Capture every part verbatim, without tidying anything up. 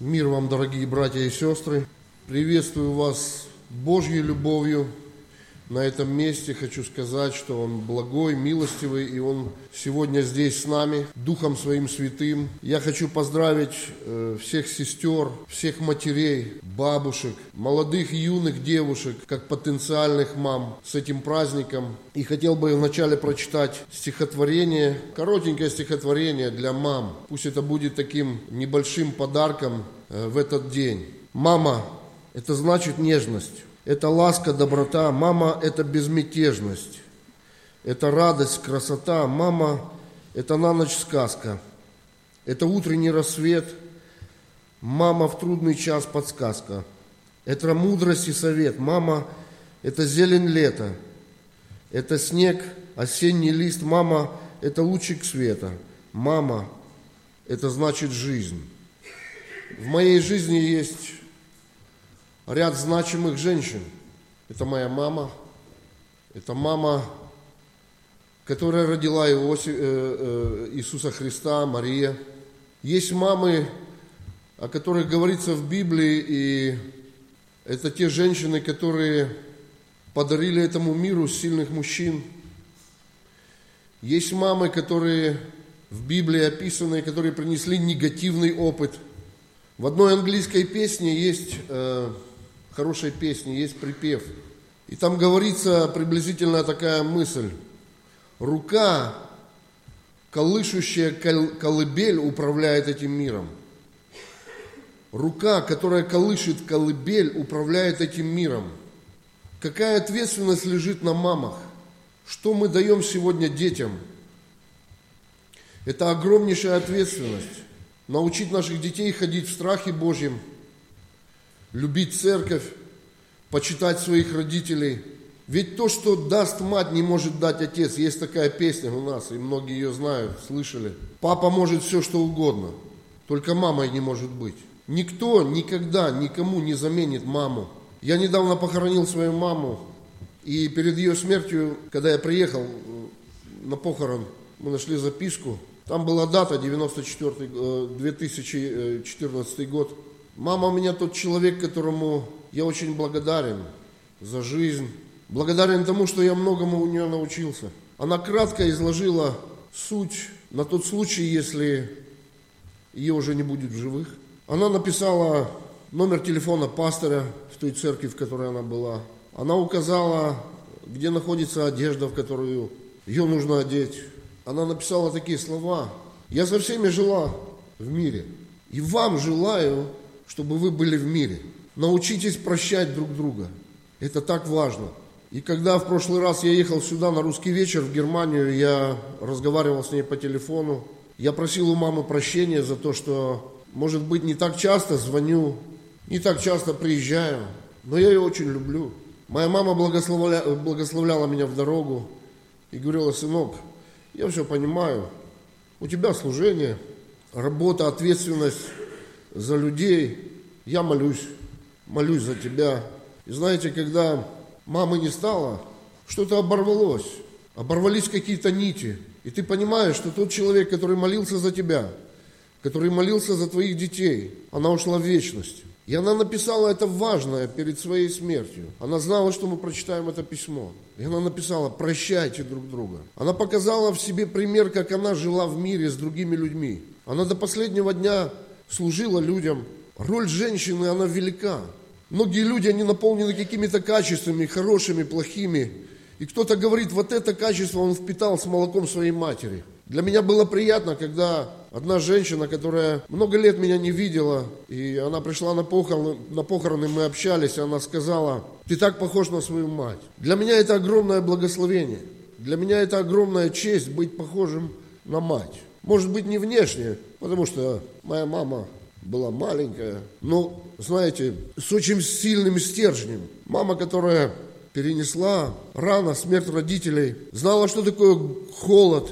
Мир вам, дорогие братья и сестры. Приветствую вас Божьей любовью. На этом месте хочу сказать, что Он благой, милостивый, и Он сегодня здесь с нами, Духом Своим Святым. Я хочу поздравить э, всех сестер, всех матерей, бабушек, молодых и юных девушек, как потенциальных мам, с этим праздником. И хотел бы вначале прочитать стихотворение, коротенькое стихотворение для мам. Пусть это будет таким небольшим подарком э, в этот день. Мама – это значит нежность. Это ласка, доброта. Мама – это безмятежность. Это радость, красота. Мама – это на ночь сказка. Это утренний рассвет. Мама в трудный час подсказка. Это мудрость и совет. Мама – это зелень лета. Это снег, осенний лист. Мама – это лучик света. Мама – это значит жизнь. В моей жизни есть ряд значимых женщин. Это моя мама, это мама, которая родила Иосиф, э, э, Иисуса Христа, Мария. Есть мамы, о которых говорится в Библии, и это те женщины, которые подарили этому миру сильных мужчин. Есть мамы, которые в Библии описаны, которые принесли негативный опыт. В одной английской песне есть... Э, хорошей песни, есть припев. И там говорится приблизительно такая мысль. Рука, колышущая колыбель, управляет этим миром. Рука, которая колышет колыбель, управляет этим миром. Какая ответственность лежит на мамах? Что мы даем сегодня детям? Это огромнейшая ответственность. Научить наших детей ходить в страхе Божьем, любить церковь, почитать своих родителей. Ведь то, что даст мать, не может дать отец. Есть такая песня у нас, и многие ее знают, слышали. Папа может все, что угодно, только мамой не может быть. Никто никогда никому не заменит маму. Я недавно похоронил свою маму, и перед ее смертью, когда я приехал на похорон, мы нашли записку. Там была дата девяносто четвёртый, две тысячи четырнадцатый год. Мама у меня тот человек, которому я очень благодарен за жизнь. Благодарен тому, что я многому у нее научился. Она кратко изложила суть на тот случай, если ее уже не будет в живых. Она написала номер телефона пастора в той церкви, в которой она была. Она указала, где находится одежда, в которую ее нужно одеть. Она написала такие слова. Я со всеми жила в мире. И вам желаю, чтобы вы были в мире. Научитесь прощать друг друга. Это так важно. И когда в прошлый раз я ехал сюда на русский вечер в Германию, я разговаривал с ней по телефону. Я просил у мамы прощения за то, что, может быть, не так часто звоню, не так часто приезжаю, но я ее очень люблю. Моя мама благословля... благословляла меня в дорогу и говорила: сынок, я все понимаю, у тебя служение, работа, ответственность за людей, я молюсь, молюсь за тебя. И знаете, когда мамы не стало, что-то оборвалось, оборвались какие-то нити. И ты понимаешь, что тот человек, который молился за тебя, который молился за твоих детей, она ушла в вечность. И она написала это важное перед своей смертью. Она знала, что мы прочитаем это письмо. И она написала: прощайте друг друга. Она показала в себе пример, как она жила в мире с другими людьми. Она до последнего дня служила людям. Роль женщины, она велика. Многие люди, они наполнены какими-то качествами, хорошими, плохими. И кто-то говорит: вот это качество он впитал с молоком своей матери. Для меня было приятно, когда одна женщина, которая много лет меня не видела, и она пришла на похороны, на похороны, мы общались, и она сказала: ты так похож на свою мать. Для меня это огромное благословение. Для меня это огромная честь быть похожим на мать. Может быть, не внешне, потому что моя мама была маленькая, но, знаете, с очень сильным стержнем. Мама, которая перенесла рано смерть родителей, знала, что такое холод,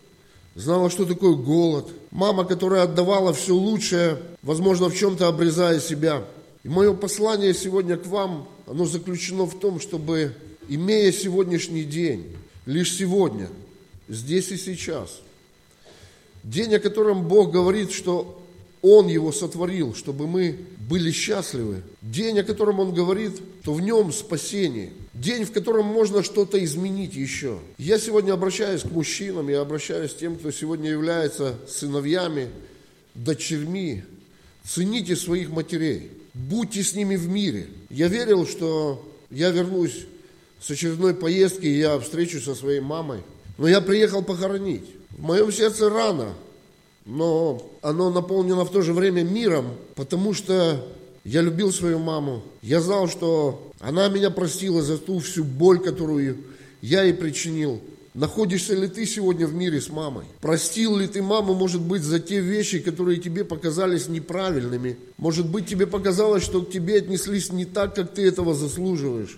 знала, что такое голод. Мама, которая отдавала все лучшее, возможно, в чем-то обрезая себя. И мое послание сегодня к вам, оно заключено в том, чтобы, имея сегодняшний день, лишь сегодня, здесь и сейчас, день, о котором Бог говорит, что Он его сотворил, чтобы мы были счастливы. День, о котором Он говорит, то в нем спасение. День, в котором можно что-то изменить еще. Я сегодня обращаюсь к мужчинам, я обращаюсь к тем, кто сегодня является сыновьями, дочерьми. Цените своих матерей, будьте с ними в мире. Я верил, что я вернусь с очередной поездки, и я встречусь со своей мамой. Но я приехал похоронить. В моем сердце рана, но оно наполнено в то же время миром, потому что я любил свою маму. Я знал, что она меня простила за ту всю боль, которую я ей причинил. Находишься ли ты сегодня в мире с мамой? Простил ли ты маму, может быть, за те вещи, которые тебе показались неправильными? Может быть, тебе показалось, что к тебе отнеслись не так, как ты этого заслуживаешь.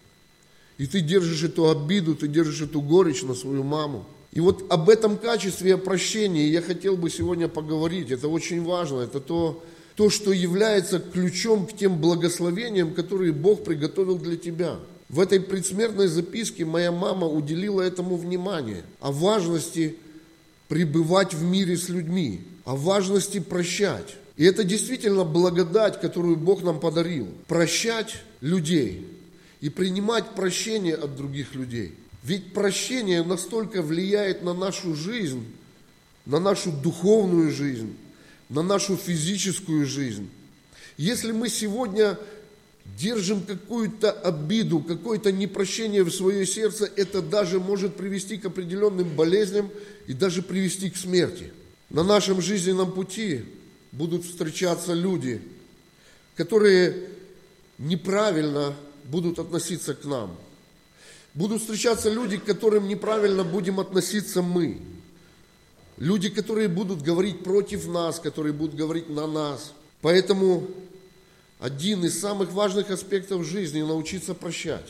И ты держишь эту обиду, ты держишь эту горечь на свою маму. И вот об этом качестве прощения я хотел бы сегодня поговорить. Это очень важно. Это то, то, что является ключом к тем благословениям, которые Бог приготовил для тебя. В этой предсмертной записке моя мама уделила этому внимание. О важности пребывать в мире с людьми. О важности прощать. И это действительно благодать, которую Бог нам подарил. Прощать людей и принимать прощение от других людей. Ведь прощение настолько влияет на нашу жизнь, на нашу духовную жизнь, на нашу физическую жизнь. Если мы сегодня держим какую-то обиду, какое-то непрощение в свое сердце, это даже может привести к определенным болезням и даже привести к смерти. На нашем жизненном пути будут встречаться люди, которые неправильно будут относиться к нам. Будут встречаться люди, к которым неправильно будем относиться мы. Люди, которые будут говорить против нас, которые будут говорить на нас. Поэтому один из самых важных аспектов жизни – научиться прощать.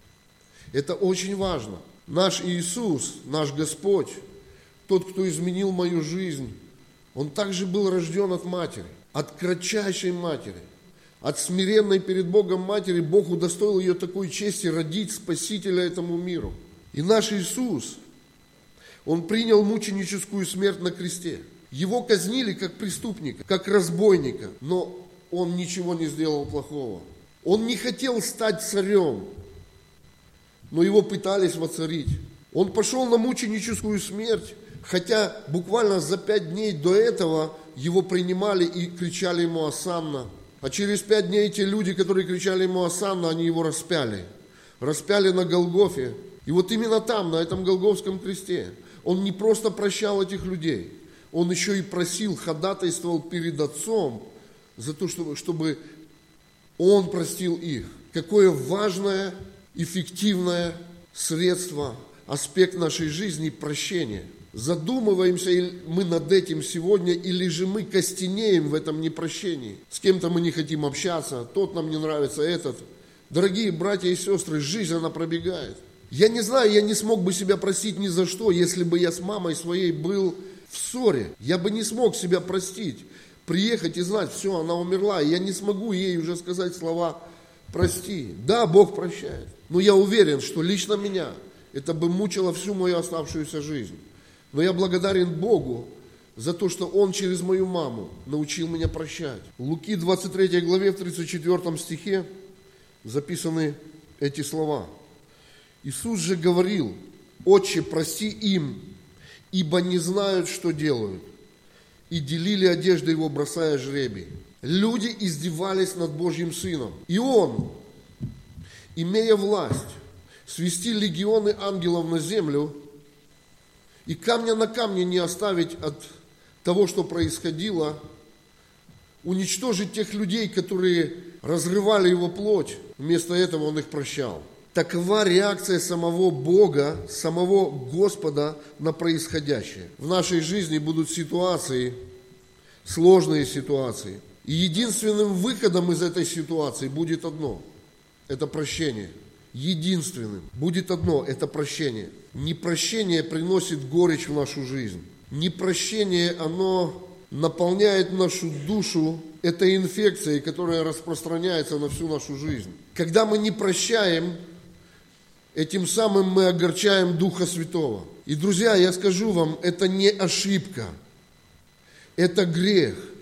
Это очень важно. Наш Иисус, наш Господь, тот, кто изменил мою жизнь, Он также был рожден от матери, от кратчайшей матери. От смиренной перед Богом матери Бог удостоил ее такой чести родить Спасителя этому миру. И наш Иисус, Он принял мученическую смерть на кресте. Его казнили как преступника, как разбойника, но Он ничего не сделал плохого. Он не хотел стать царем, но Его пытались воцарить. Он пошел на мученическую смерть, хотя буквально за пять дней до этого Его принимали и кричали Ему «Осанна». А через пять дней те люди, которые кричали Ему «Осанна», они Его распяли. Распяли на Голгофе. И вот именно там, на этом Голгофском кресте, Он не просто прощал этих людей, Он еще и просил, ходатайствовал перед Отцом за то, чтобы, чтобы Он простил их. Какое важное, эффективное средство, аспект нашей жизни – прощение. Задумываемся мы над этим сегодня, или же мы костенеем в этом непрощении. С кем-то мы не хотим общаться, тот нам не нравится, этот. Дорогие братья и сестры, жизнь она пробегает. Я не знаю, я не смог бы себя простить ни за что, если бы я с мамой своей был в ссоре. Я бы не смог себя простить, приехать и знать, все, она умерла, и я не смогу ей уже сказать слова «прости». Да, Бог прощает, но я уверен, что лично меня это бы мучило всю мою оставшуюся жизнь. Но я благодарен Богу за то, что Он через мою маму научил меня прощать. В Луки двадцать третьей главе, в тридцать четвёртом стихе записаны эти слова. Иисус же говорил: «Отче, прости им, ибо не знают, что делают». И делили одежды Его, бросая жребий. Люди издевались над Божьим Сыном. И Он, имея власть свести легионы ангелов на землю, и камня на камне не оставить от того, что происходило, уничтожить тех людей, которые разрывали Его плоть, вместо этого Он их прощал. Такова реакция самого Бога, самого Господа на происходящее. В нашей жизни будут ситуации, сложные ситуации. И единственным выходом из этой ситуации будет одно – это прощение. Единственным будет одно – это прощение. Непрощение приносит горечь в нашу жизнь. Непрощение, оно наполняет нашу душу этой инфекцией, которая распространяется на всю нашу жизнь. Когда мы не прощаем, этим самым мы огорчаем Духа Святого. И, друзья, я скажу вам, это не ошибка, это грех.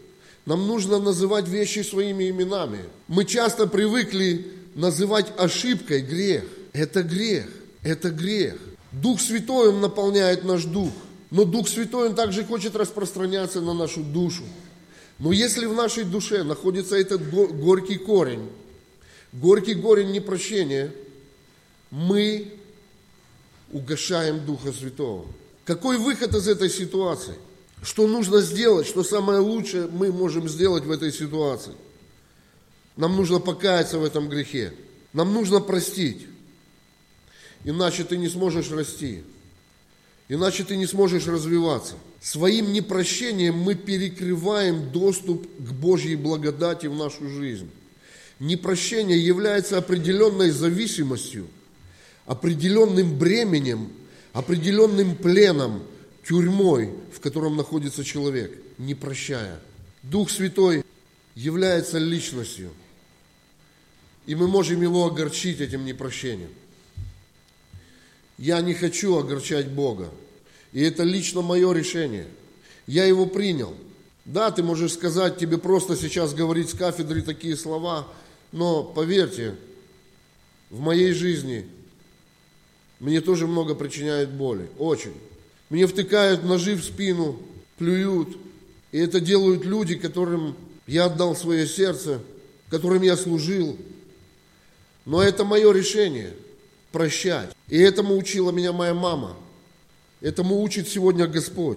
Нам нужно называть вещи своими именами. Мы часто привыкли называть ошибкой грех. Это грех, это грех. Дух Святой, Он наполняет наш дух. Но Дух Святой, Он также хочет распространяться на нашу душу. Но если в нашей душе находится этот горький корень, горький корень непрощения, мы угашаем Духа Святого. Какой выход из этой ситуации? Что нужно сделать? Что самое лучшее мы можем сделать в этой ситуации? Нам нужно покаяться в этом грехе. Нам нужно простить. Иначе ты не сможешь расти. Иначе ты не сможешь развиваться. Своим непрощением мы перекрываем доступ к Божьей благодати в нашу жизнь. Непрощение является определенной зависимостью, определенным бременем, определенным пленом, тюрьмой, в котором находится человек, не прощая. Дух Святой является личностью, и мы можем его огорчить этим непрощением. Я не хочу огорчать Бога, и это лично мое решение. Я его принял. Да, ты можешь сказать, тебе просто сейчас говорить с кафедры такие слова, но поверьте, в моей жизни мне тоже много причиняет боли, очень. Мне втыкают ножи в спину, плюют. И это делают люди, которым я отдал свое сердце, которым я служил. Но это мое решение – прощать. И этому учила меня моя мама. Этому учит сегодня Господь.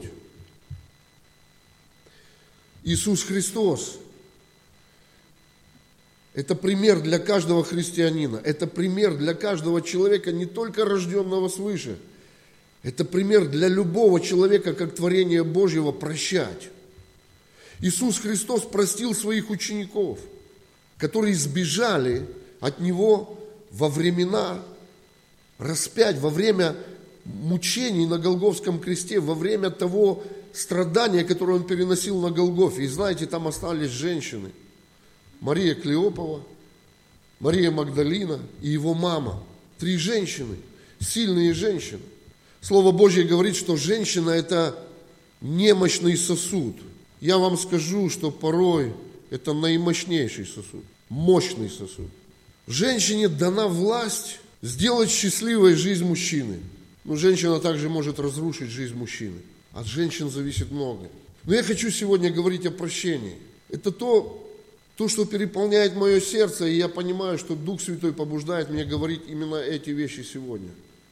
Иисус Христос – это пример для каждого христианина. Это пример для каждого человека, не только рожденного свыше. Это пример для любого человека, как творение Божьего, прощать. Иисус Христос простил своих учеников, которые сбежали от Него во времена распять, во время мучений на Голгофском кресте, во время того страдания, которое Он переносил на Голгофе. И знаете, там остались женщины. Мария Клеопова, Мария Магдалина и Его мама. Три женщины, сильные женщины. Слово Божье говорит, что женщина – это немощный сосуд. Я вам скажу, что порой это наимощнейший сосуд, мощный сосуд. Женщине дана власть сделать счастливой жизнь мужчины. Но женщина также может разрушить жизнь мужчины. От женщин зависит многое. Но я хочу сегодня говорить о прощении. Это то, то, что переполняет мое сердце, и я понимаю, что Дух Святой побуждает меня говорить именно эти вещи сегодня,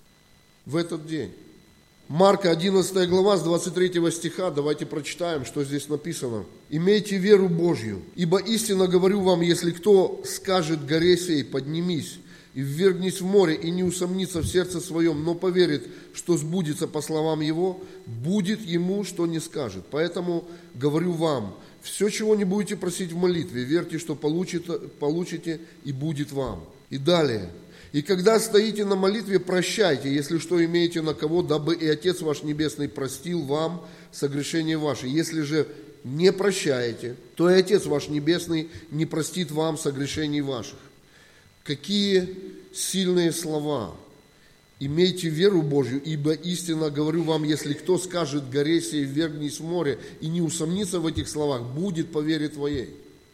в этот день. Марка одиннадцатая глава с двадцать третьего стиха, давайте прочитаем, что здесь написано. «Имейте веру Божью, ибо истинно говорю вам, если кто скажет горе сей, поднимись и ввергнись в море, и не усомнится в сердце своем, но поверит, что сбудется по словам его, будет ему, что не скажет. Поэтому говорю вам, все, чего не будете просить в молитве, верьте, что получите, получите и будет вам». И далее. «И когда стоите на молитве, прощайте, если что имеете на кого, дабы и Отец ваш Небесный простил вам согрешения ваши. Если же не прощаете, то и Отец ваш Небесный не простит вам согрешений ваших». Какие сильные слова! «Имейте веру Божью, ибо истинно говорю вам, если кто скажет горе сей, ввергнись в море, и не усомнится в этих словах, будет по вере твоей».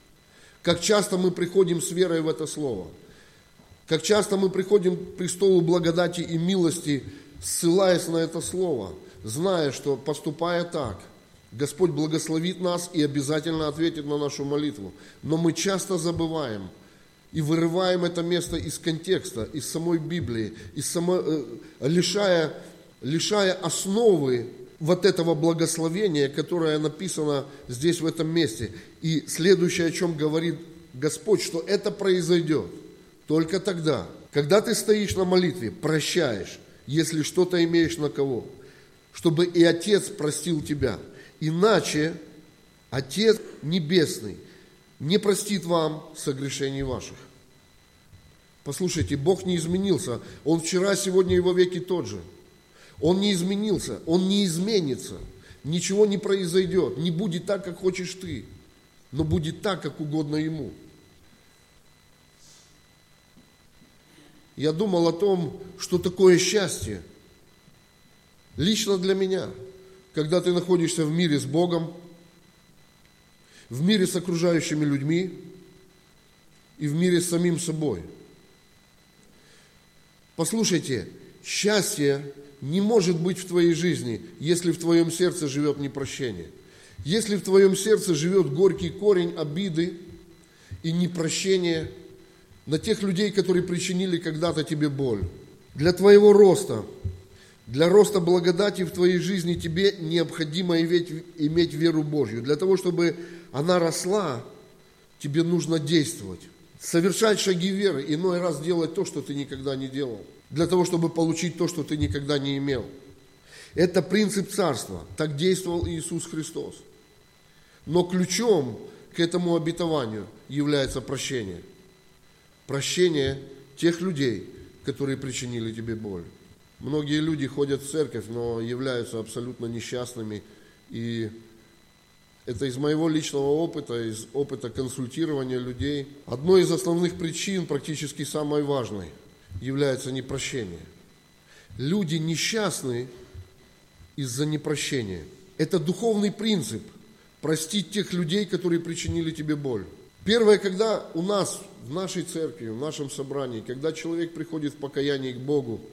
Как часто мы приходим с верой в это слово. Как часто мы приходим к престолу благодати и милости, ссылаясь на это слово, зная, что, поступая так, Господь благословит нас и обязательно ответит на нашу молитву. Но мы часто забываем и вырываем это место из контекста, из самой Библии, из самой, лишая, лишая основы вот этого благословения, которое написано здесь, в этом месте. И следующее, о чем говорит Господь, что это произойдет только тогда, когда ты стоишь на молитве, прощаешь, если что-то имеешь на кого, чтобы и Отец простил тебя. Иначе Отец Небесный не простит вам согрешений ваших. Послушайте, Бог не изменился. Он вчера, сегодня и во веки тот же. Он не изменился, Он не изменится. Ничего не произойдет, не будет так, как хочешь ты, но будет так, как угодно Ему. Я думал о том, что такое счастье. Лично для меня, когда ты находишься в мире с Богом, в мире с окружающими людьми и в мире с самим собой. Послушайте, счастье не может быть в твоей жизни, если в твоем сердце живет непрощение. Если в твоем сердце живет горький корень обиды и непрощения на тех людей, которые причинили когда-то тебе боль. Для твоего роста, для роста благодати в твоей жизни тебе необходимо иметь, иметь веру Божью. Для того, чтобы она росла, тебе нужно действовать. Совершать шаги веры, иной раз делать то, что ты никогда не делал. Для того, чтобы получить то, что ты никогда не имел. Это принцип царства. Так действовал Иисус Христос. Но ключом к этому обетованию является прощение. Прощение тех людей, которые причинили тебе боль. Многие люди ходят в церковь, но являются абсолютно несчастными. И это из моего личного опыта, из опыта консультирования людей. Одной из основных причин, практически самой важной, является непрощение. Люди несчастны из-за непрощения. Это духовный принцип – простить тех людей, которые причинили тебе боль. Первое, когда у нас, в нашей церкви, в нашем собрании, когда человек приходит в покаяние к Богу,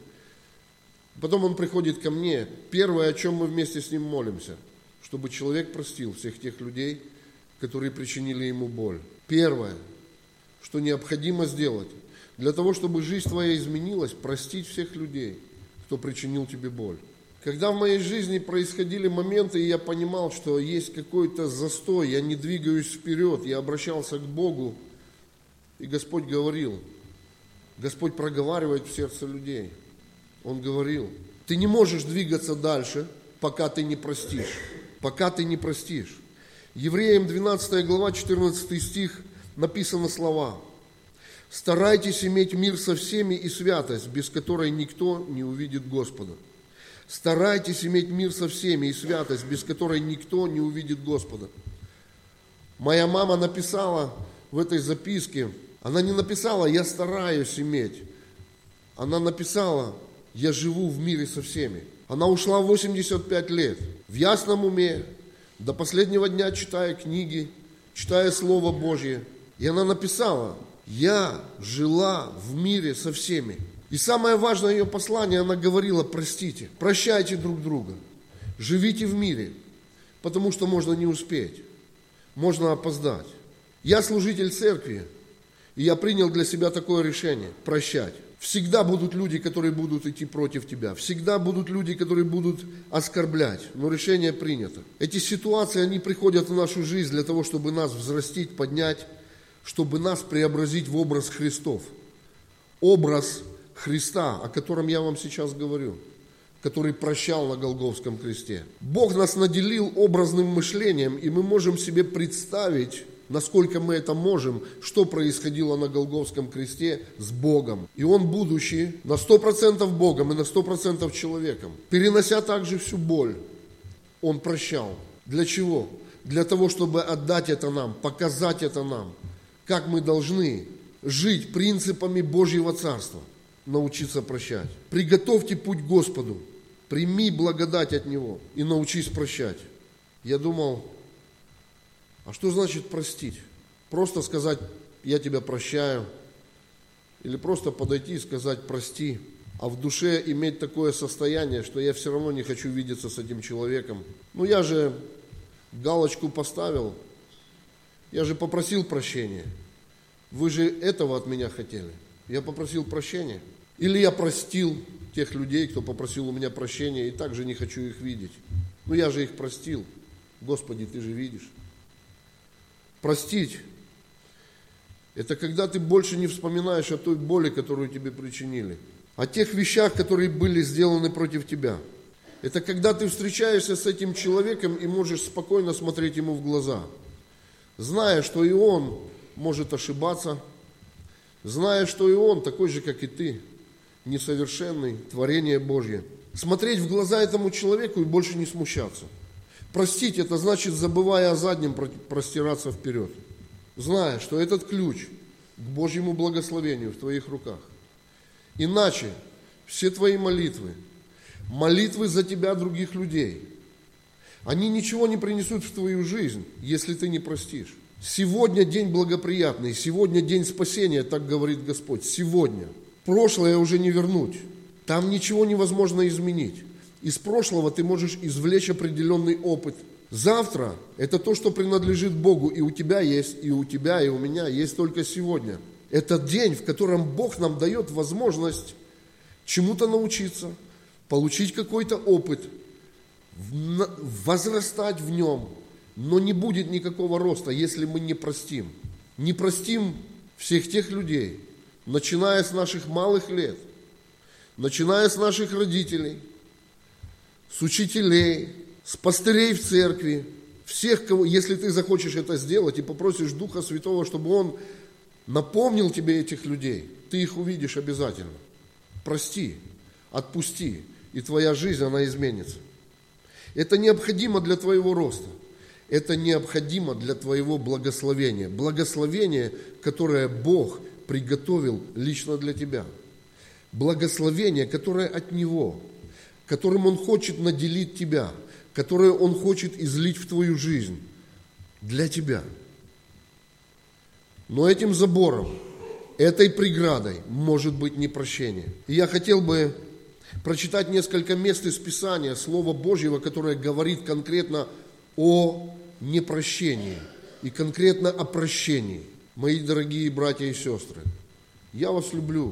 потом он приходит ко мне, первое, о чем мы вместе с ним молимся, чтобы человек простил всех тех людей, которые причинили ему боль. Первое, что необходимо сделать, для того, чтобы жизнь твоя изменилась, простить всех людей, кто причинил тебе боль. Когда в моей жизни происходили моменты, и я понимал, что есть какой-то застой, я не двигаюсь вперед, я обращался к Богу, и Господь говорил, Господь проговаривает в сердце людей. Он говорил, ты не можешь двигаться дальше, пока ты не простишь, пока ты не простишь. Евреям двенадцатая глава, четырнадцатый стих, написаны слова: «Старайтесь иметь мир со всеми и святость, без которой никто не увидит Господа». Старайтесь иметь мир со всеми и святость, без которой никто не увидит Господа. Моя мама написала в этой записке, она не написала «я стараюсь иметь», она написала «я живу в мире со всеми». Она ушла в восемьдесят пять лет, в ясном уме, до последнего дня читая книги, читая Слово Божье. И она написала «я жила в мире со всеми». И самое важное ее послание, она говорила: простите, прощайте друг друга, живите в мире, потому что можно не успеть, можно опоздать. Я служитель церкви, и я принял для себя такое решение – прощать. Всегда будут люди, которые будут идти против тебя, всегда будут люди, которые будут оскорблять, но решение принято. Эти ситуации, они приходят в нашу жизнь для того, чтобы нас взрастить, поднять, чтобы нас преобразить в образ Христов. Образ Христа, о котором я вам сейчас говорю, который прощал на Голгофском кресте. Бог нас наделил образным мышлением, и мы можем себе представить, насколько мы это можем, что происходило на Голгофском кресте с Богом. И Он, будучи на сто процентов Богом и на сто процентов человеком, перенося также всю боль, Он прощал. Для чего? Для того, чтобы отдать это нам, показать это нам, как мы должны жить принципами Божьего Царства. Научиться прощать. Приготовьте путь Господу, прими благодать от Него и научись прощать. Я думал, а что значит простить? Просто сказать, я тебя прощаю, или просто подойти и сказать, прости, а в душе иметь такое состояние, что я все равно не хочу видеться с этим человеком. Ну я же галочку поставил, я же попросил прощения, вы же этого от меня хотели, я попросил прощения. Или я простил тех людей, кто попросил у меня прощения, и также не хочу их видеть. Ну я же их простил. Господи, Ты же видишь. Простить – это когда ты больше не вспоминаешь о той боли, которую тебе причинили, о тех вещах, которые были сделаны против тебя. Это когда ты встречаешься с этим человеком и можешь спокойно смотреть ему в глаза, зная, что и он может ошибаться, зная, что и он такой же, как и ты, несовершенный, творение Божье. Смотреть в глаза этому человеку и больше не смущаться. Простить – это значит, забывая о заднем, простираться вперед, зная, что этот ключ к Божьему благословению в твоих руках. Иначе все твои молитвы, молитвы за тебя других людей, Они ничего не принесут в твою жизнь, если ты не простишь. Сегодня день благоприятный, сегодня день спасения, так говорит Господь. Сегодня. Прошлое уже не вернуть. Там ничего невозможно изменить. Из прошлого ты можешь извлечь определенный опыт. Завтра – это то, что принадлежит Богу, и у тебя есть, и у тебя, и у меня есть только сегодня. Это день, в котором Бог нам дает возможность чему-то научиться, получить какой-то опыт, возрастать в нем, но не будет никакого роста, если мы не простим. Не простим всех тех людей, начиная с наших малых лет, начиная с наших родителей, с учителей, с пастырей в церкви, всех, кого, если ты захочешь это сделать и попросишь Духа Святого, чтобы Он напомнил тебе этих людей, ты их увидишь обязательно. Прости, отпусти, и твоя жизнь, она изменится. Это необходимо для твоего роста. Это необходимо для твоего благословения. Благословение, которое Бог приготовил лично для тебя. Благословение, которое от Него, которым Он хочет наделить тебя, которое Он хочет излить в твою жизнь для тебя. Но этим забором, этой преградой может быть непрощение. И я хотел бы прочитать несколько мест из Писания, Слова Божьего, которое говорит конкретно о непрощении и конкретно о прощении. Мои дорогие братья и сестры, я вас люблю.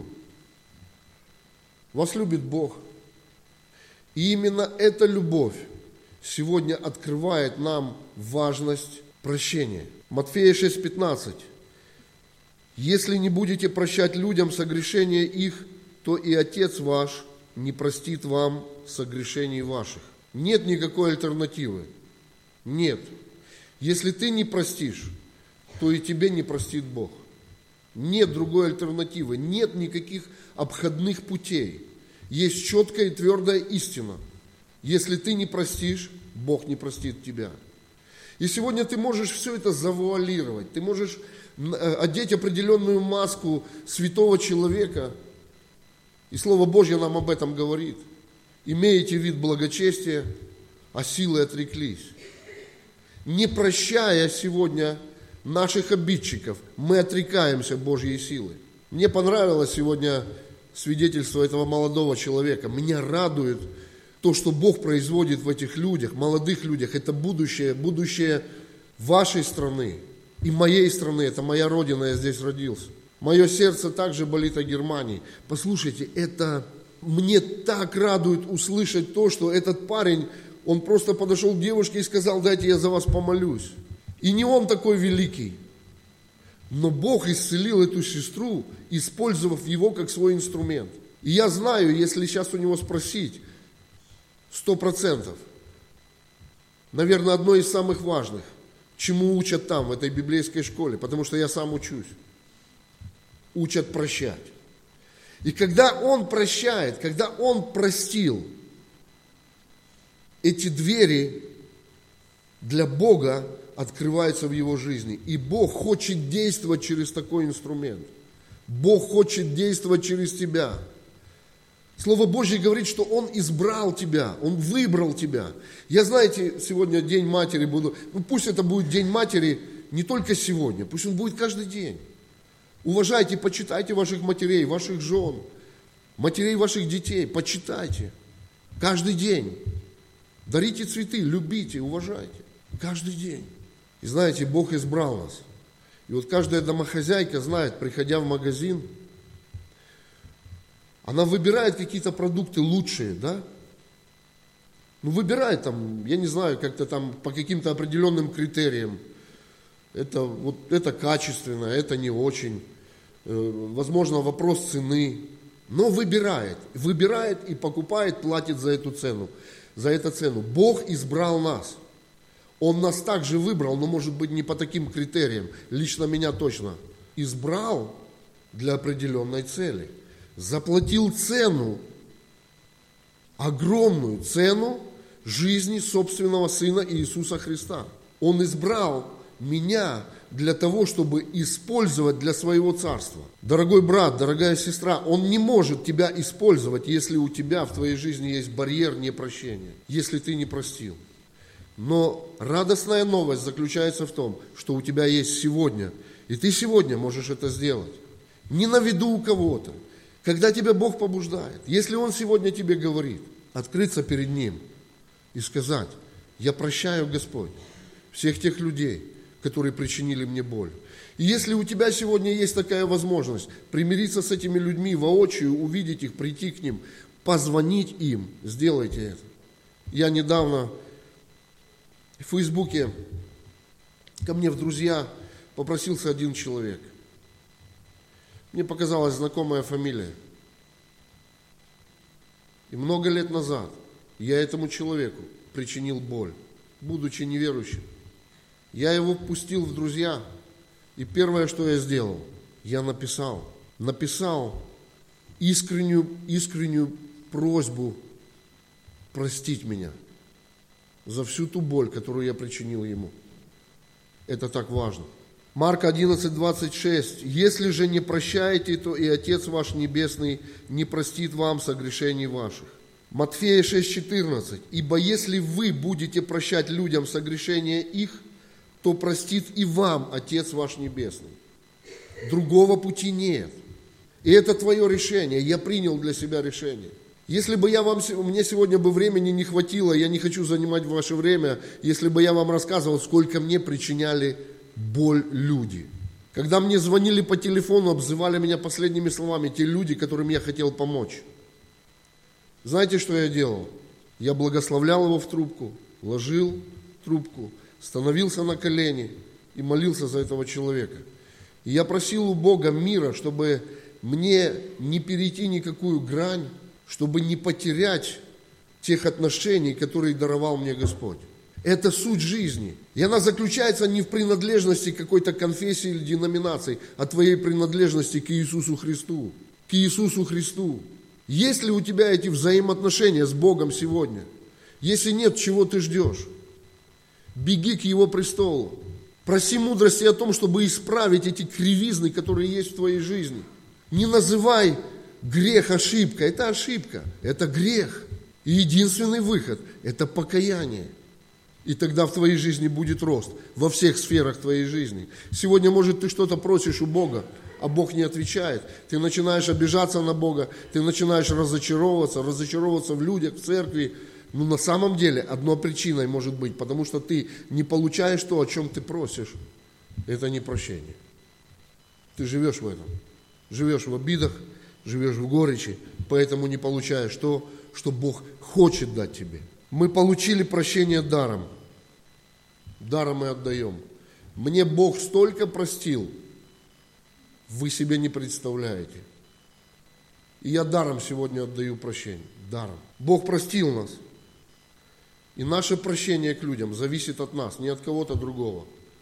Вас любит Бог. И именно эта любовь сегодня открывает нам важность прощения. Матфея шесть пятнадцать. «Если не будете прощать людям согрешения их, то и Отец ваш не простит вам согрешений ваших». Нет никакой альтернативы. Нет. Если ты не простишь, то и тебе не простит Бог. Нет другой альтернативы. Нет никаких обходных путей. Есть четкая и твердая истина. Если ты не простишь, Бог не простит тебя. И сегодня ты можешь все это завуалировать. Ты можешь одеть определенную маску святого человека. И Слово Божье нам об этом говорит. Имеете вид благочестия, а силы отреклись. Не прощая сегодня наших обидчиков, мы отрекаемся Божьей силы. Мне понравилось сегодня свидетельство этого молодого человека. Меня радует то, что Бог производит в этих людях, молодых людях. Это будущее, будущее вашей страны и моей страны. Это моя родина, я здесь родился. Мое сердце также болит о Германии. Послушайте, это мне так радует услышать то, что этот парень, он просто подошел к девушке и сказал: дайте я за вас помолюсь. И не он такой великий, но Бог исцелил эту сестру, использовав его как свой инструмент. И я знаю, если сейчас у него спросить, сто процентов, наверное, одно из самых важных, чему учат там, в этой библейской школе, потому что я сам учусь. Учат прощать. И когда он прощает, когда он простил, эти двери для Бога открываются в его жизни. И Бог хочет действовать через такой инструмент. Бог хочет действовать через тебя. Слово Божье говорит, что Он избрал тебя, Он выбрал тебя. Я, знаете, сегодня День Матери буду, ну пусть это будет День Матери не только сегодня, пусть он будет каждый день. Уважайте, почитайте ваших матерей, ваших жен, матерей ваших детей, почитайте. Каждый день. Дарите цветы, любите, уважайте. Каждый день. И знаете, Бог избрал нас. И вот каждая домохозяйка знает, приходя в магазин, она выбирает какие-то продукты лучшие, да? Ну, выбирает там, я не знаю, как-то там по каким-то определенным критериям. Это, вот, это качественно, это не очень. Возможно, вопрос цены. Но выбирает. Выбирает и покупает, платит за эту цену. За эту цену. Бог избрал нас. Он нас также выбрал, но может быть не по таким критериям. Лично меня точно. Избрал для определенной цели. Заплатил цену, огромную цену жизни собственного Сына Иисуса Христа. Он избрал меня для того, чтобы использовать для своего царства. Дорогой брат, дорогая сестра, Он не может тебя использовать, если у тебя в твоей жизни есть барьер непрощения, если ты не простил. Но радостная новость заключается в том, что у тебя есть сегодня, и ты сегодня можешь это сделать. Не на виду у кого-то. Когда тебя Бог побуждает, если Он сегодня тебе говорит, открыться перед Ним и сказать: я прощаю, Господь, всех тех людей, которые причинили мне боль. И если у тебя сегодня есть такая возможность примириться с этими людьми воочию, увидеть их, прийти к ним, позвонить им, сделайте это. Я недавно в Фейсбуке ко мне в друзья попросился один человек. Мне показалась знакомая фамилия. И много лет назад я этому человеку причинил боль, будучи неверующим. Я его впустил в друзья, и первое, что я сделал, я написал, написал искреннюю, искреннюю просьбу простить меня за всю ту боль, которую я причинил ему. Это так важно. Марка одиннадцать, двадцать шесть. «Если же не прощаете, то и Отец ваш Небесный не простит вам согрешений ваших». Матфея шесть, четырнадцать. «Ибо если вы будете прощать людям согрешения их, то простит и вам Отец ваш Небесный». Другого пути нет. И это твое решение. Я принял для себя решение. Если бы я вам, мне сегодня бы времени не хватило, я не хочу занимать ваше время, если бы я вам рассказывал, сколько мне причиняли боль люди. Когда мне звонили по телефону, обзывали меня последними словами те люди, которым я хотел помочь. Знаете, что я делал? Я благословлял его в трубку, ложил трубку, становился на колени и молился за этого человека. И я просил у Бога мира, чтобы мне не перейти никакую грань, чтобы не потерять тех отношений, которые даровал мне Господь. Это суть жизни. И она заключается не в принадлежности какой-то конфессии или деноминации, а твоей принадлежности к Иисусу Христу. К Иисусу Христу. Есть ли у тебя эти взаимоотношения с Богом сегодня? Если нет, чего ты ждешь? Беги к Его престолу. Проси мудрости о том, чтобы исправить эти кривизны, которые есть в твоей жизни. Не называй грех ошибкой. Это ошибка, это грех. И единственный выход – это покаяние. И тогда в твоей жизни будет рост во всех сферах твоей жизни. Сегодня, может, ты что-то просишь у Бога, а Бог не отвечает. Ты начинаешь обижаться на Бога, ты начинаешь разочаровываться, разочаровываться в людях, в церкви. Но на самом деле одной причиной может быть, потому что ты не получаешь то, о чем ты просишь. Это не прощение. Ты живешь в этом. Живешь в обидах, живешь в горечи, поэтому не получаешь то, что Бог хочет дать тебе. Мы получили прощение даром. Даром мы отдаем. Мне Бог столько простил, вы себе не представляете. И я даром сегодня отдаю прощение. Даром. Бог простил нас. И наше прощение к людям зависит от нас, не от кого-то другого.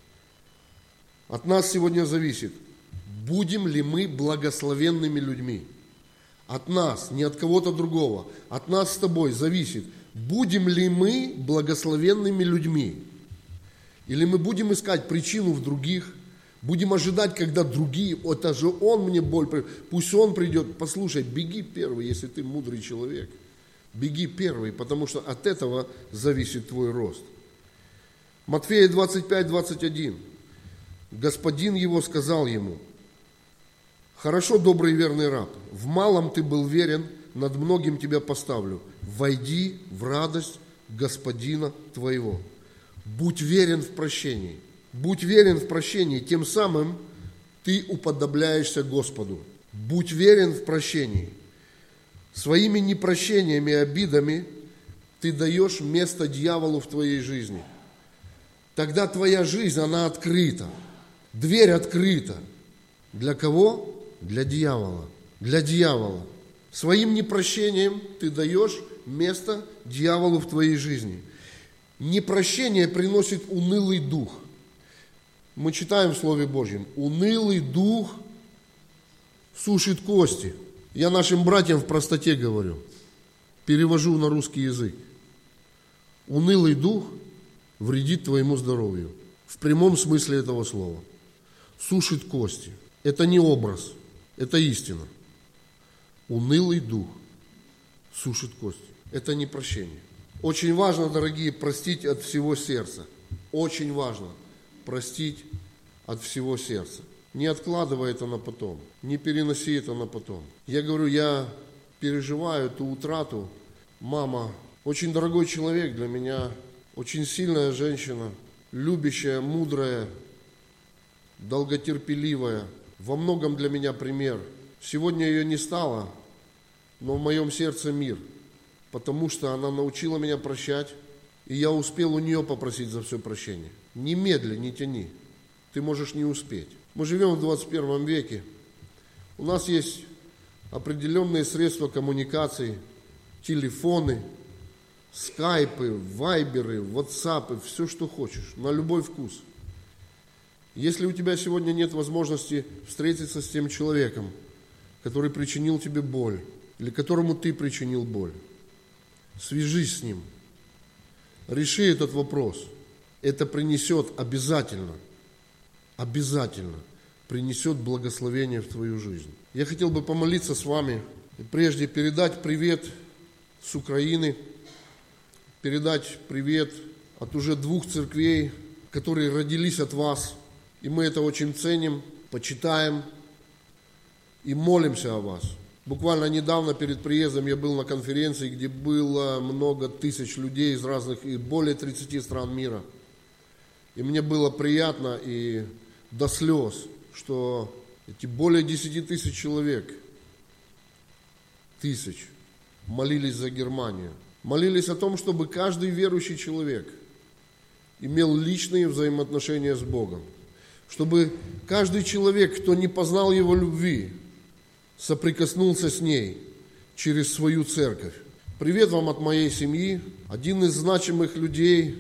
От нас сегодня зависит, будем ли мы благословенными людьми. От нас, не от кого-то другого. От нас с тобой зависит, будем ли мы благословенными людьми. Или мы будем искать причину в других, будем ожидать, когда другие, это же он мне боль, пусть он придет. Послушай, беги первый, если ты мудрый человек. Беги первый, потому что от этого зависит твой рост. Матфея двадцать пять, двадцать один. Господин его сказал ему: хорошо, добрый и верный раб, в малом ты был верен, над многим тебя поставлю. Войди в радость Господина твоего. Будь верен в прощении. Будь верен в прощении, тем самым ты уподобляешься Господу. Будь верен в прощении. Своими непрощениями и обидами ты даешь место дьяволу в твоей жизни. Тогда твоя жизнь, она открыта. Дверь открыта. Для кого? Для дьявола. Для дьявола. Своим непрощением ты даешь место дьяволу в твоей жизни. Непрощение приносит унылый дух. Мы читаем в Слове Божьем: унылый дух сушит кости. Я нашим братьям в простоте говорю, перевожу на русский язык. Унылый дух вредит твоему здоровью. В прямом смысле этого слова. Сушит кости. Это не образ, это истина. Унылый дух сушит кости. Это не прощение. Очень важно, дорогие, простить от всего сердца. Очень важно простить от всего сердца. Не откладывай это на потом, не переноси это на потом. Я говорю, я переживаю эту утрату. Мама, очень дорогой человек для меня, очень сильная женщина, любящая, мудрая, долготерпеливая, во многом для меня пример. Сегодня ее не стало, но в моем сердце мир, потому что она научила меня прощать, и я успел у нее попросить за все прощение. Немедли, не тяни, ты можешь не успеть. Мы живем в двадцать первом веке, у нас есть определенные средства коммуникации, телефоны, скайпы, вайберы, ватсапы, все, что хочешь, на любой вкус. Если у тебя сегодня нет возможности встретиться с тем человеком, который причинил тебе боль, или которому ты причинил боль, свяжись с ним, реши этот вопрос. Это принесет обязательно, обязательно принесет благословение в твою жизнь. Я хотел бы помолиться с вами, и прежде передать привет с Украины, передать привет от уже двух церквей, которые родились от вас. И мы это очень ценим, почитаем и молимся о вас. Буквально недавно перед приездом я был на конференции, где было много тысяч людей из разных, и более тридцати стран мира. И мне было приятно и до слез, что эти более десяти тысяч человек, тысяч, молились за Германию. Молились о том, чтобы каждый верующий человек имел личные взаимоотношения с Богом. Чтобы каждый человек, кто не познал Его любви, соприкоснулся с ней через свою церковь. Привет вам от моей семьи. Один из значимых людей,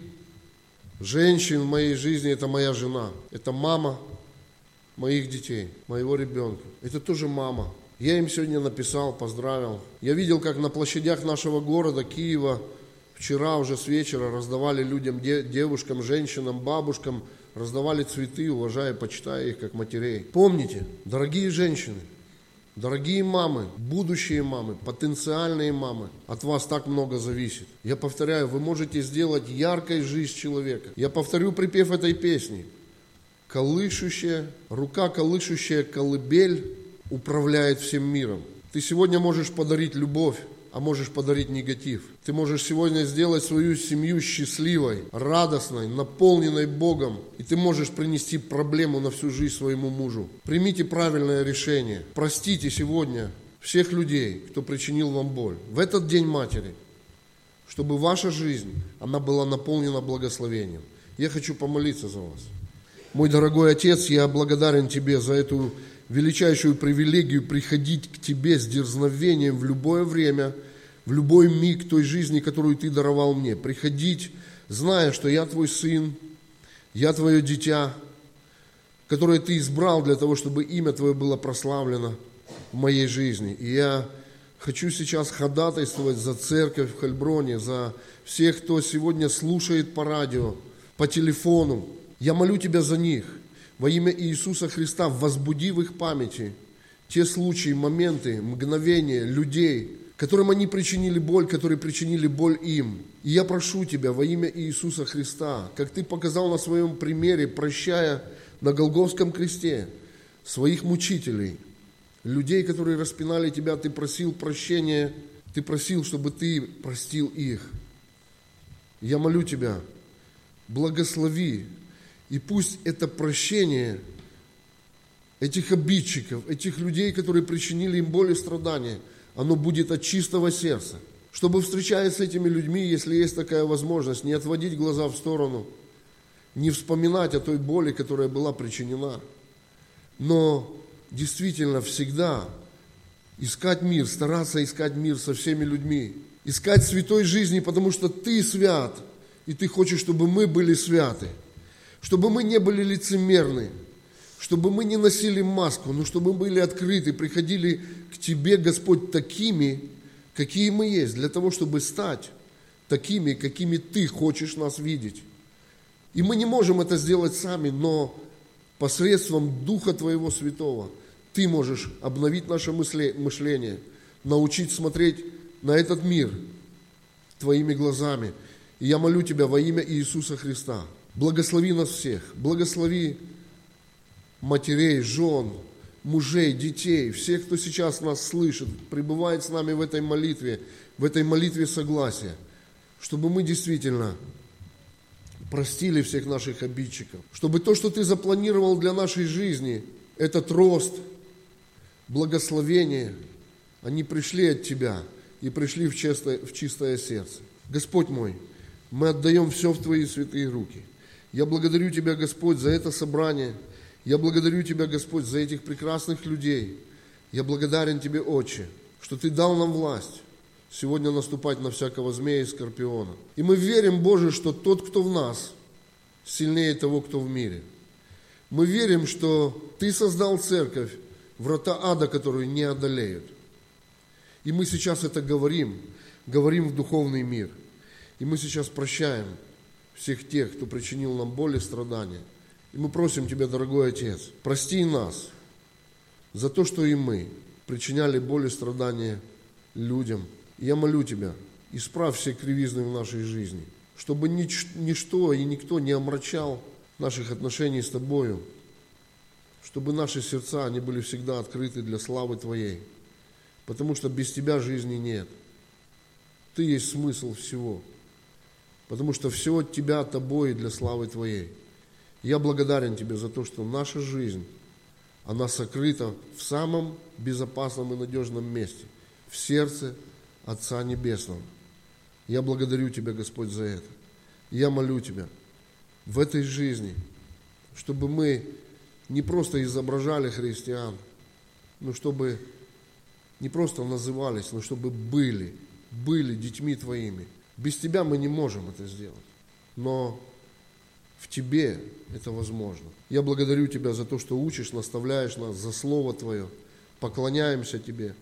женщин в моей жизни, это моя жена. Это мама моих детей, моего ребенка. Это тоже мама. Я им сегодня написал, поздравил. Я видел, как на площадях нашего города, Киева, вчера уже с вечера раздавали людям, девушкам, женщинам, бабушкам, раздавали цветы, уважая, почитая их как матерей. Помните, дорогие женщины, дорогие мамы, будущие мамы, потенциальные мамы, от вас так много зависит. Я повторяю, вы можете сделать яркой жизнь человека. Я повторю припев этой песни. Колышущая, рука колышущая колыбель управляет всем миром. Ты сегодня можешь подарить любовь, а можешь подарить негатив. Ты можешь сегодня сделать свою семью счастливой, радостной, наполненной Богом. И ты можешь принести проблему на всю жизнь своему мужу. Примите правильное решение. Простите сегодня всех людей, кто причинил вам боль. В этот День Матери, чтобы ваша жизнь, она была наполнена благословением. Я хочу помолиться за вас. Мой дорогой Отец, я благодарен Тебе за эту величайшую привилегию приходить к Тебе с дерзновением в любое время, в любой миг той жизни, которую Ты даровал мне. Приходить, зная, что я Твой сын, я Твое дитя, которое Ты избрал для того, чтобы имя Твое было прославлено в моей жизни. И я хочу сейчас ходатайствовать за церковь в Хельброне, за всех, кто сегодня слушает по радио, по телефону. Я молю Тебя за них. Во имя Иисуса Христа возбуди в их памяти те случаи, моменты, мгновения, людей, которым они причинили боль, которые причинили боль им. И я прошу Тебя во имя Иисуса Христа, как Ты показал на своем примере, прощая на Голгофском кресте своих мучителей, людей, которые распинали Тебя, Ты просил прощения, Ты просил, чтобы Ты простил их. Я молю Тебя, благослови. И пусть это прощение этих обидчиков, этих людей, которые причинили им боль и страдания, оно будет от чистого сердца. Чтобы, встречаясь с этими людьми, если есть такая возможность, не отводить глаза в сторону, не вспоминать о той боли, которая была причинена, но действительно всегда искать мир, стараться искать мир со всеми людьми, искать святой жизни, потому что Ты свят, и Ты хочешь, чтобы мы были святы. Чтобы мы не были лицемерны, чтобы мы не носили маску, но чтобы мы были открыты, приходили к Тебе, Господь, такими, какие мы есть, для того, чтобы стать такими, какими Ты хочешь нас видеть. И мы не можем это сделать сами, но посредством Духа Твоего Святого Ты можешь обновить наше мышление, научить смотреть на этот мир Твоими глазами. И я молю Тебя во имя Иисуса Христа. Благослови нас всех. Благослови матерей, жен, мужей, детей, всех, кто сейчас нас слышит, пребывает с нами в этой молитве, в этой молитве согласия, чтобы мы действительно простили всех наших обидчиков, чтобы то, что Ты запланировал для нашей жизни, этот рост, благословение, они пришли от Тебя и пришли в чистое, в чистое сердце. Господь мой, мы отдаем все в Твои святые руки. Я благодарю Тебя, Господь, за это собрание. Я благодарю Тебя, Господь, за этих прекрасных людей. Я благодарен Тебе, Отче, что Ты дал нам власть сегодня наступать на всякого змея и скорпиона. И мы верим, Боже, что тот, кто в нас, сильнее того, кто в мире. Мы верим, что Ты создал церковь, врата ада, которую не одолеют. И мы сейчас это говорим, говорим в духовный мир. И мы сейчас прощаем всех тех, кто причинил нам боль и страдания. И мы просим Тебя, дорогой Отец, прости нас за то, что и мы причиняли боль и страдания людям. И я молю Тебя, исправь все кривизны в нашей жизни, чтобы нич- ничто и никто не омрачал наших отношений с Тобою, чтобы наши сердца, они были всегда открыты для славы Твоей, потому что без Тебя жизни нет. Ты есть смысл всего, потому что все от Тебя, от Тобой и для славы Твоей. Я благодарен Тебе за то, что наша жизнь, она сокрыта в самом безопасном и надежном месте, в сердце Отца Небесного. Я благодарю Тебя, Господь, за это. Я молю Тебя в этой жизни, чтобы мы не просто изображали христиан, но чтобы не просто назывались, но чтобы были, были детьми Твоими. Без Тебя мы не можем это сделать, но в Тебе это возможно. Я благодарю Тебя за то, что учишь, наставляешь нас, за Слово Твое. Поклоняемся Тебе,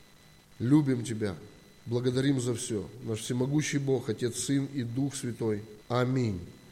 любим Тебя, благодарим за все. Наш всемогущий Бог, Отец, Сын и Дух Святой. Аминь.